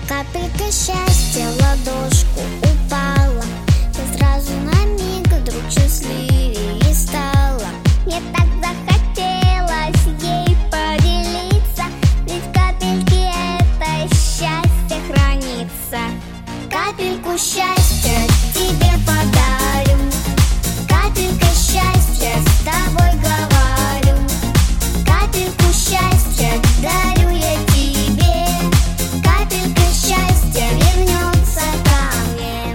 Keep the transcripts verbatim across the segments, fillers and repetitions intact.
Капелька счастья в ладошку упала, и сразу на миг вдруг счастливее стала. Мне так захотелось ей поделиться, ведь в капельке это счастье хранится. Капельку счастья тебе подарю, капелька счастья с тобой говорю. Капельку счастья дарю я тебе, капелька счастья вернется ко мне.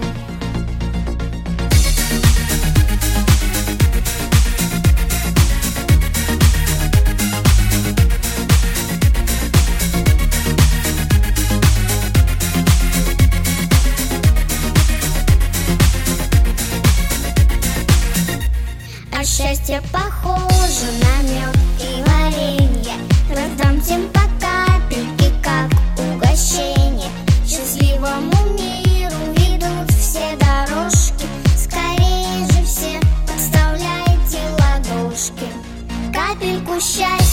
А счастье похоже на мед и варенье, раздам всем по капельке, как угощение. Счастливому миру ведут все дорожки, скорее же все подставляйте ладошки. Капельку счастья